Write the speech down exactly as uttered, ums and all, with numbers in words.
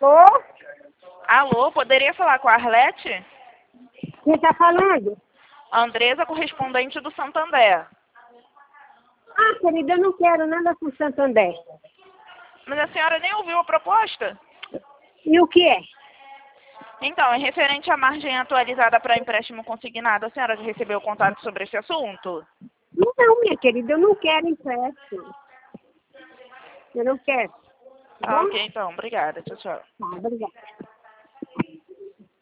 Tô? Alô, poderia falar com a Arlete? Quem tá falando? A Andresa, correspondente do Santander. Ah, querida, eu não quero nada com Santander. Mas a senhora nem ouviu a proposta? E o que é? Então, é referente à margem atualizada para empréstimo consignado. A senhora já recebeu contato sobre esse assunto? Não, minha querida, eu não quero empréstimo. Eu não quero. Tá Ah, bom? ok, então. Obrigada. Tchau, tchau. Tá, obrigada.